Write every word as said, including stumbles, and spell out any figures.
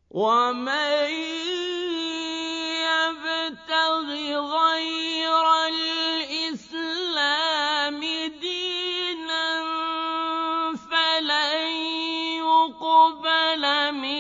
وَمَن يَبْتَغِ غَيْرَ الْإِسْلَامِ دِينًا فَلَن يُقْبَلَ مِنْهُ